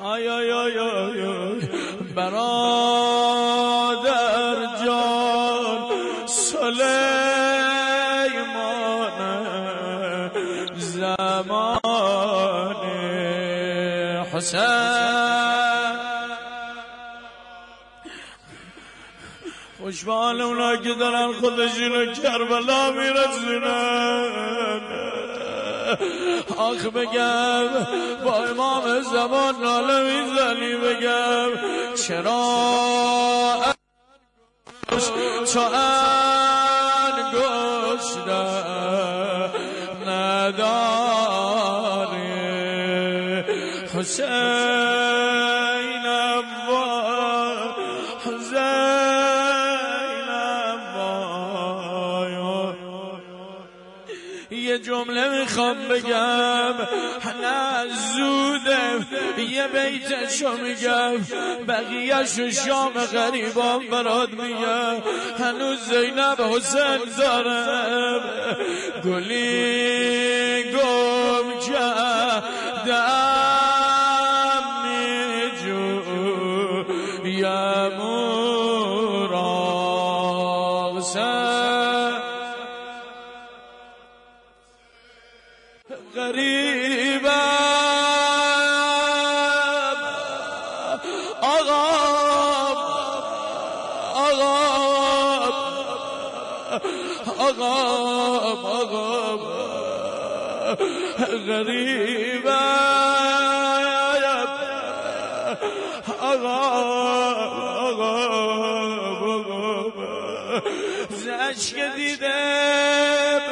آی آی آی آی آی برادر جان سلیمان زمان حسین. خوشبال اونا که دارن خودشونو کربلا میرسونن. آخ بگم با امام زمان ناله میزنی، بگم چرا چو انگشت نداری حسینم وای حسینم وای. یه جمله میخوام بگم، نه زوده، یه بیتشو میگم، بقیهشو شام غریبان برات میگم. هنوز زینب حسین دارم، گلی گم کردم میجویم او را غریبم آقام آقام آقام آقام غریبم آقام آقام زشک دیدم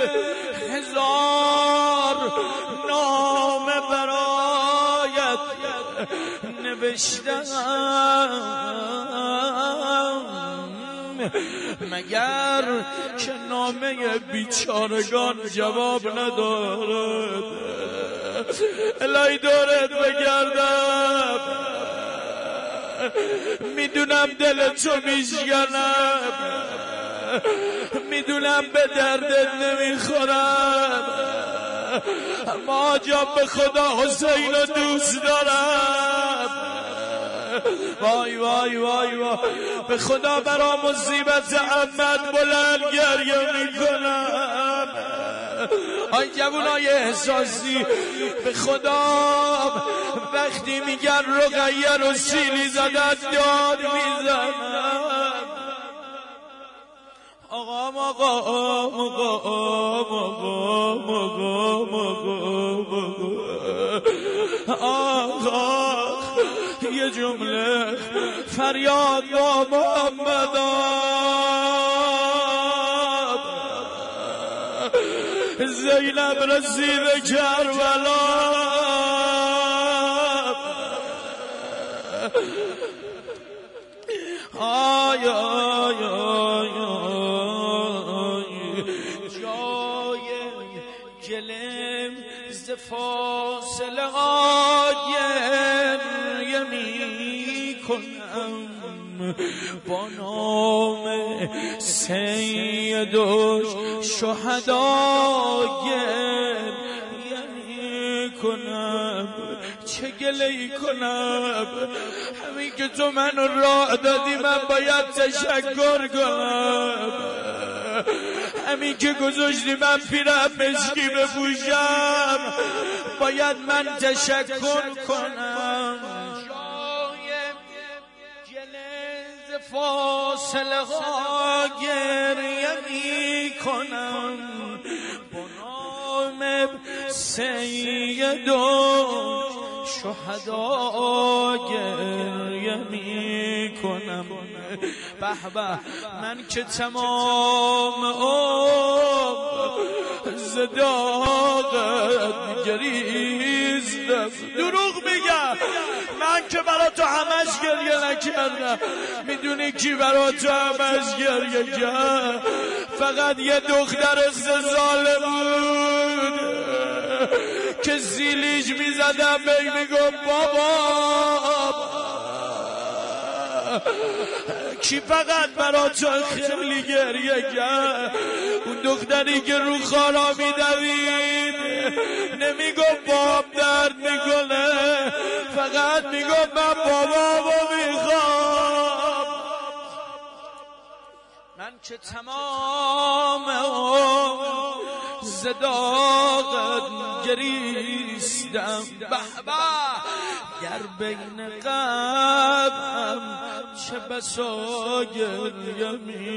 هزار نامه برایت نوشتم، مگر که نامه بیچارگان جواب ندارد. الهی دورت بگردم، میدونم دل تو میشکنم، میدونم به دردت نمیخورم، اما جان به خدا حسین رو دوست دارم. وای وای وای وای به خدا برا مصیبت احمد بلند گریه میکنم. آی جوانای احساسی، به خدا وقتی میگن رقیه رو سیلی زدن داد میزنم. آقام آقام آقام آقام آقام آقا یه جمله فریاد با محمد زینب رسید کربلا. آی آی آی جای گلم ز فاصله گریه می کنم، با نام سید الشهدا گریه می کنم. چه گله‌ای کنم، همین که تو منو راه دادی من باید تشکر کنم، همین که گذاشتی من پیرم مشکی بپوشم باید من تشکر کنم. جای گله ز فاصله ها گریه می کنم، با نام سید شهدا گریه می کنم. به به من که تمام زداغت گریزدم. دروغ میگم، من که برا تو همش گریه نکردم. میدونی کی برا تو همش گریه کرد؟ فقط یه دختر 3 ساله بود که زیلیش میزدم بی میگم بابا. کی فقط برا تو خیلی گریه کرد؟ اون دختری که رو خارا میدوید نمیگم باب درد میکنه، فقط فقط میگفت من بابامو میخوام. من که تمام زداقت گریستم، گر بین قبرم چه بسا گریه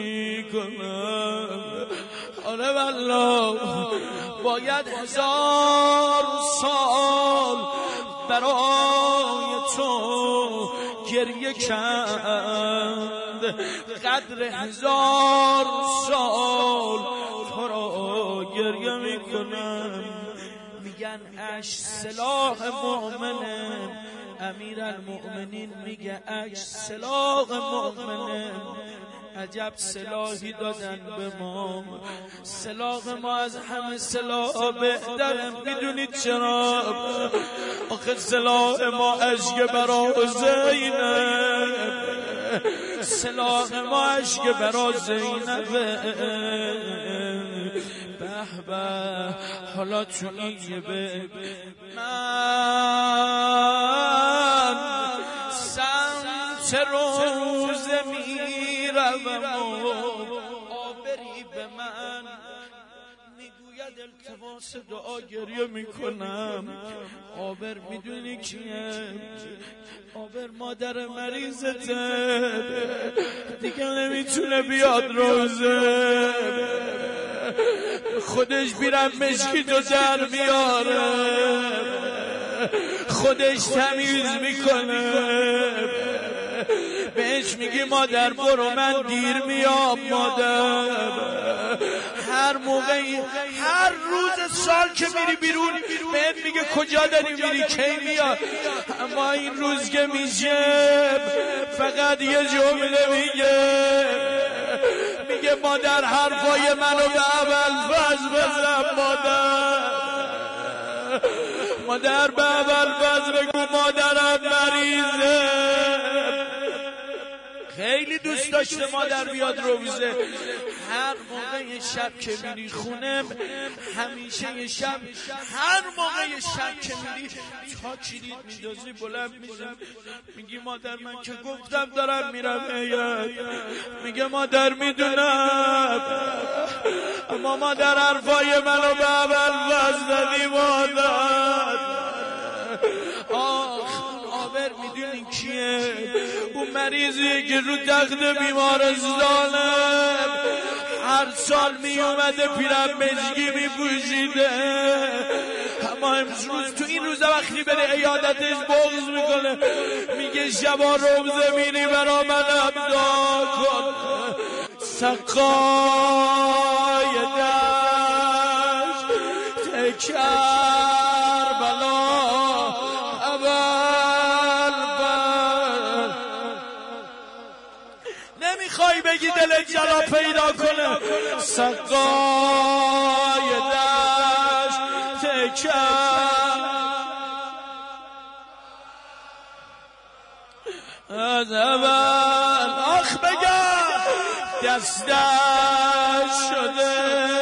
میکنم. آره والله باید 1000 سال برای تو گریه کند، قدر 1000 سال تو را گریه میکنم. میگن عشق سلاح مؤمنه، امیرالمؤمنین میگه عشق سلاح مؤمنه. عجب سلاحی دادن به ما، سلاح ما از همه سلاح بهتره. میدونید چرا؟ آخه سلاح ما عشق برا زینب، سلاح ما عشق برا زینب. به به حالا تو این من سمت روز میروم، آبری به من میگوید التماس دعا گریه میکنم. آبر میدونی کیه؟ آبر مادر مریضته، دیگه نمیتونه بیاد روزه، خودش بیرم مشکی تو در میاره، خودش تمیز میکنه. بهش میگی مادر برو من دیر میام مادر. هر موقعی هر روز سال که میری بیرون بهت میگه کجا داری میری کی میاد. اما این روز که میشه فقط یه جمله میگه مادر حرفای منو به ابوالفضل بزن مادر به ابوالفضل بگو مادرم مریضه. خیلی دوست داشته مادر بیاد روزه. هر موقع یه شب که میری خونه، همیشه یه شب هر موقع یه شب که میری تا کلید میدازی بلند میشه میگی مادر من که گفتم دارم میرم هیئت. میگه مادر میدونم، اما مادر حرفای منو به ابوالفضل زدی مادر. آبر میدونی کیه؟ اون مریضیه که رو تخت بیمارستانه، هر سال میومده پیرم مشکی میپوشیده، اما امروز تو این روزه وقتی بره عیادتش بغض میکنه. میگه شبا روزه میری برا منم دعا کن. سقای دشت کربلا نمیخوای بگی دلت جلا پیدا کنه. سقای دشت از اول آخ بگم دستش شده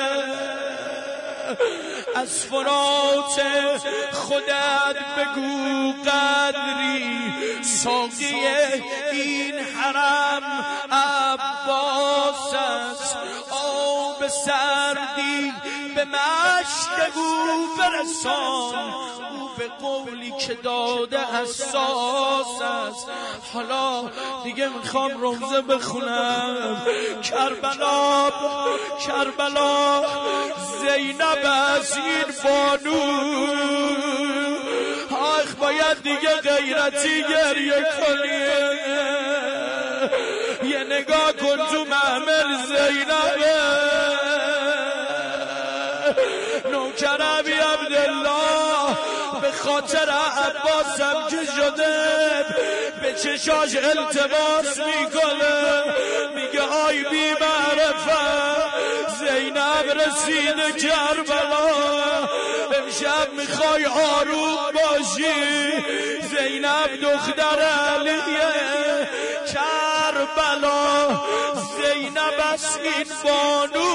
از فرات خودت بگو قدری. ساقی این حرم عباس است، آب سردی به مشتگو برسان. او به قولی که داده حساس است. حالا دیگه میخوام روزه بخونم. کربلا زینب از این بانو. آخ باید دیگه غیرتی گریه کنی. یه نگاه کن تو محمل زینبه، نوکر ابی عبدالله به خاطر عباسم که شده به چشاش التماس میکنه. میگه آی بی معرفت زینب رسیده کربلا، امشب میخوای آروم باشی. زینب دختر علیه کربلا، زینب از این بانو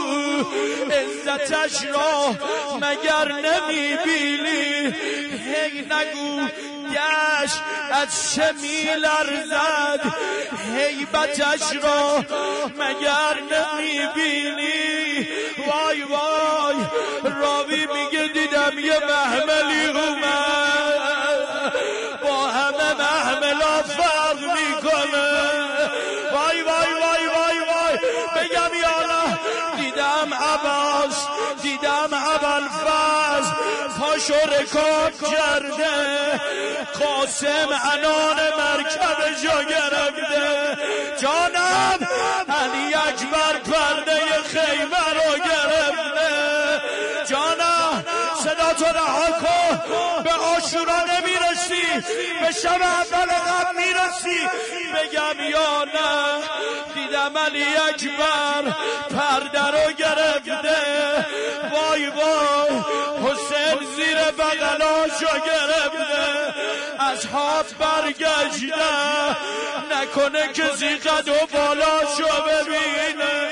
عزتش را مگر نمیبینی؟ هی نگو از چه میلرزد هیبتش را مگر نمیبینی؟ وای وای راوی میگه دیدم یه محملی اومد با همه محملا فرق میکنه. وای وای وای وای وای بگم یالا دیدم عباس دیدم ابوالفضل پاشو رکاب کرده، قاسم عنان مرکب جا گرفته، جانم علی اکبر پرده خیمه رو گرفته، جانم صدا تو رها کن، به عاشورا نمیرسی، به شب اول غم میرسی. بگم یا نه دیدم علی اکبر پرده رو گرفته، وای وای حسین زیر بغلاشو گرفته، اصحاب برگشته نکنه کسی قد و بالاشو ببینه.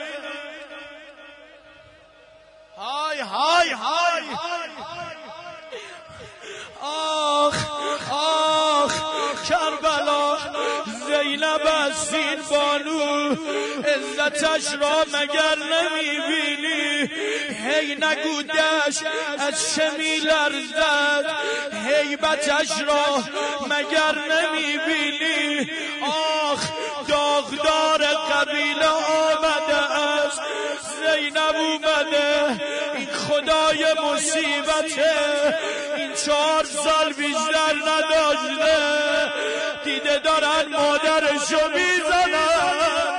های های های آخ آخ کربلا زینب از سین بانو عزتش را مگر نمیبینی؟ هی نگودش از چه میلرزد هیبتش را مگر نمیبینی؟ آخ داغدار قبیله آمده است، زینب اومده، این خدای مصیبته، این 4 سال بیشتر نداشته، دیده دارن مادرشو میزنن.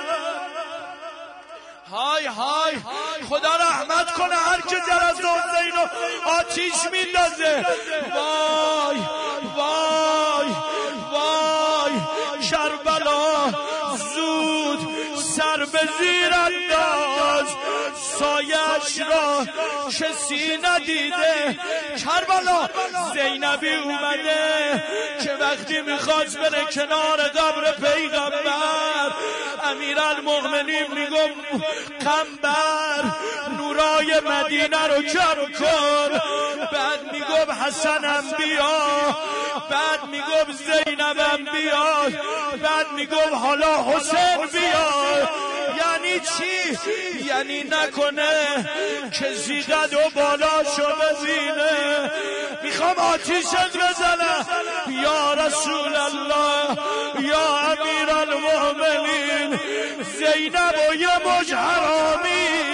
های های خدا رحمت کنه هر که جرس حسینو آتیش میندازه. وای وای وای کربلا زود سر به زیر انداز، سایش را کسی ندیده. کربلا زینبی اومده که وقتی میخواست بره کنار قبر پیغمبر، امیرالمؤمنین میگم قنبر نورای مدینه رو جمع کن، بعد میگم حسنم بیا، بعد میگم زینبم بیا، بعد میگم حالا حسین بیا. یعنی چی؟ یعنی نکنه کسی قد و بالاشو بزینه. میخوام آتیشت بزنم یا رسول الله یا امیرالمؤمنین، زینب و یه مج حرامی.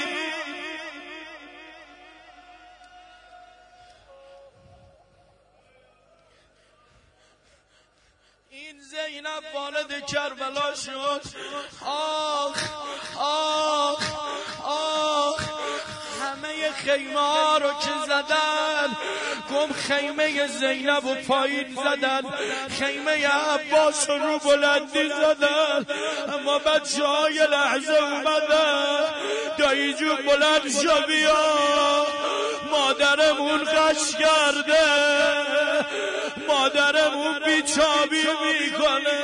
این زینب والد کربلا شد. آخ آخ آخ همه خیمه ها رو که زدن، گم خیمه زینب و پایین زدن، خیمه عباس رو بلندی زدن، اما بچه های لحظه اومدن، دایی جون بلند شو بیا، مادرمون غش کرده، مادرمون بیچابی میکنه.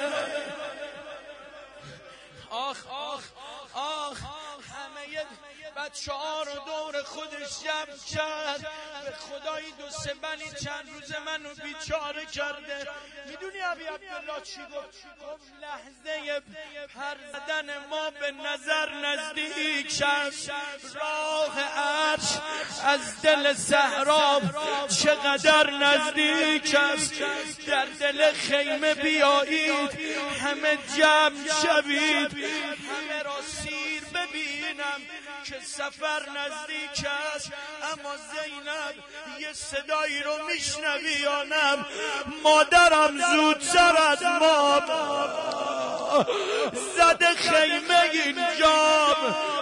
آخ آخ آخ همه بچه ها رو دور خودش جمع کرد. به خدایی 2-3 بنی چند روز منو بیچاره کرده. میدونی ابی عبدالله چی گفت؟ گفت لحظه پر زدن ما به نظر نزدیک شد، راه عرش از دل صحرا چقدر نزدیک است. در دل خیمه بیایید، همه جمع شوید، همه را سیر ببینم که سفر نزدیک است. اما زینب یه صدایی رو میشنوی یا نه؟ مادرم زودتر از ما زده خیمه اینجا،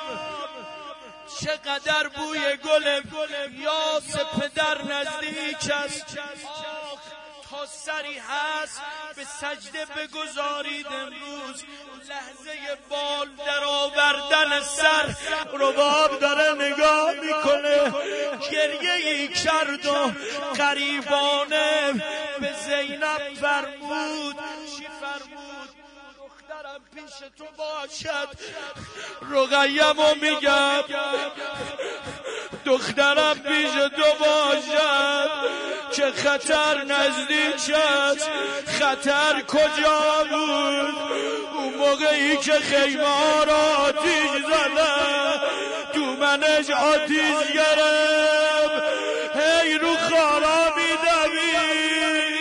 چقدر بوی گل یاس پدر نزدیک است. تا سری هست به سجده بگذارید، امروز لحظه بال در آوردن سر. رباب داره نگاه میکنه، گریه ای کرد و غریبانه به زینب فرمود. چی فرمود؟ دخترم پیش تو باشد. رقیه‌مو میگم دخترم پیش تو باشد که خطر نزدیک است. خطر کجا بود؟ اون موقعی که خیمه را آتیش زدن تو منش آتیش گرفت، هی رو خارا می‌دوید.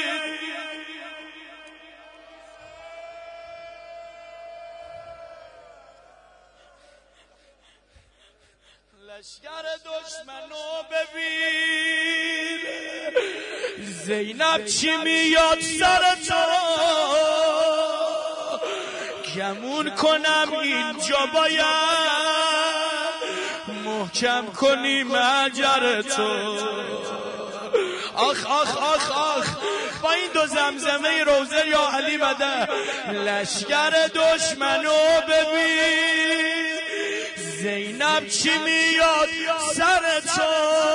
لشکر دشمنو ببین، زینب چی میاد سر تو؟ گمون کنم اینجا باید محکم کنی مجر تو. آخ آخ آخ آخ با این دو زمزمه روزه یا علی بده. لشکر دشمنو ببین، زینب چی میاد سر تو؟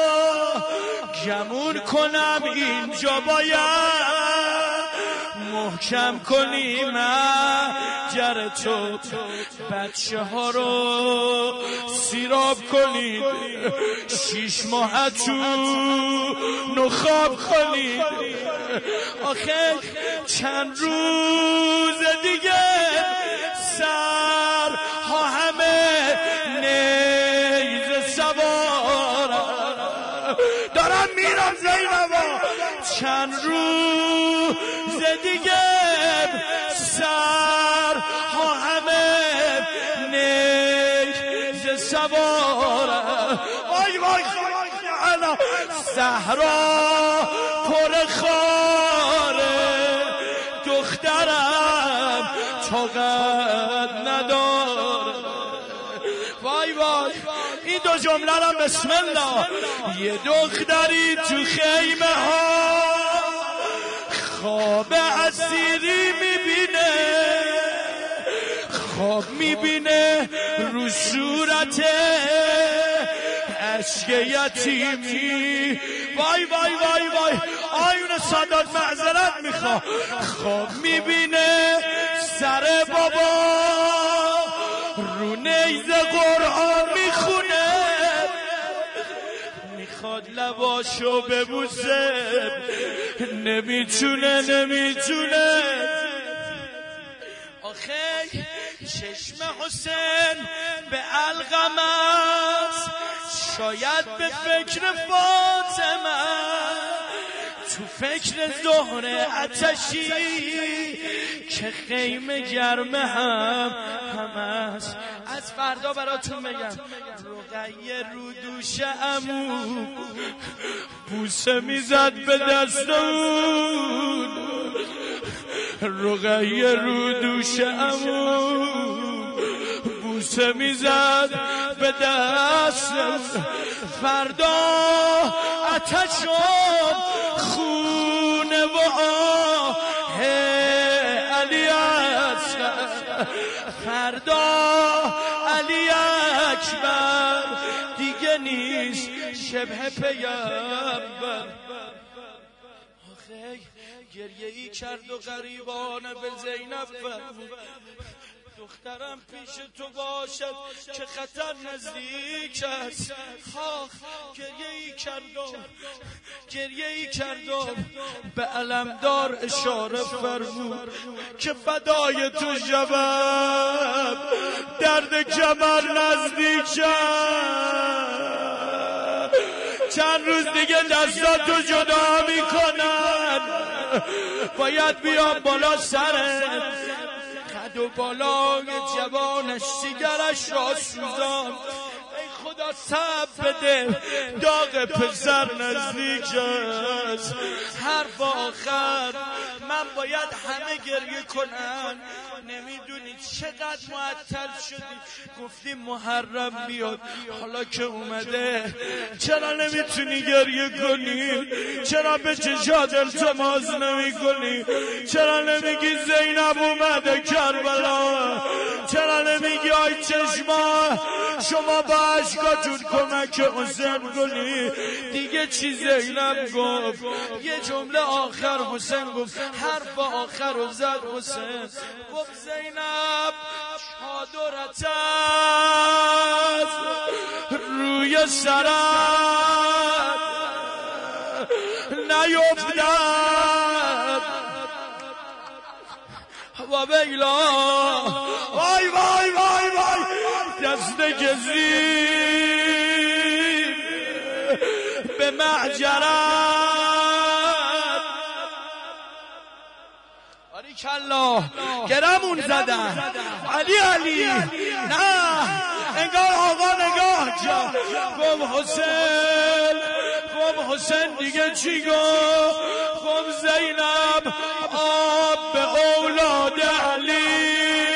گمون کنم اینجا باید محکم کنی مجر تو. بچه ها رو سیراب کنید، 6 ماه تو نخاب کنید. آخه چند روز دیگه سر ها همه نیزه سوار دارم میرم زینبا. چند روز دیگه سر ها همه نیزه سوار. وای وای خواهد صحرا پر خاره، دخترم طاقت نداره. وای وای این دو جمله را بسم الله. یه دختری تو خیمه ها خواب اسیری میبینه، خواب میبینه رو صورته اشک یتیمی. وای وای وای وای آیون سادات معذرت میخوا. خواب میبینه سر بابا رو نیزه قرآن میخونه، میخواد لباشو ببوسه نمیتونه نمیتونه. آخه چشم حسین به علقم است، شاید به فکر فاطمه، تو فکر زهره آتشی که خیمه گرمه هم است. از فردا براتون بگم رقیه رو دوش عمو بوسه میزد به دست اون. رقیه رو دوش عمو بوسه میزد به دست. فردا آتشم خونه و آه علی است. فردا علی اکبر دیگه نیست شبه پیامبر. آخه گریه ای کرد و غریبانه به زینب فرمود دخترم پیش تو باشد که خطر نزدیک است. گریه ای کردم به علمدار اشاره فرمود که فدای تو شوم، درد کمر نزدیک است. چند روز دیگه دستاتو جدا میکنن، باید بیام بالا سرت. قد و بالای جوانش سیگرش را سوزان. ای خدا صبر بده، داغ پسر نزدیک است. حرف آخر من باید همه گریه کنن. نمیدونی چقدر معطل شدی. گفتی محرم بیاد، حالا که اومده چرا نمیتونی گریه کنی؟ چرا به چشات التماس نمی کنی؟ چرا نمیگی زینب اومده کربلا؟ چرا نمیگی آی چشما شما با عشقاتون کمک حسین کنی؟ دیگه چی زینب گفت؟ یه جمله آخر حسین گفت، حرف آخر رو زد حسین گفت زینب چادرت روی سرت نیفتد و بیلا وای وای وای وای دست گزید به محجرت باریکالله گرمون زدن علی علی نه انگار آقا نگاه جا گم حسین دیگه چی گفت گم زینب آب به اولاد علی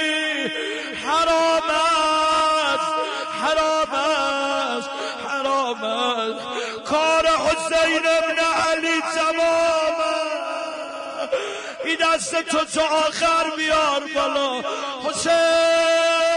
حرام است حرام است حرام است کار حسین ابن علی تمامه این دست تو تا آخر بیار بالا حسین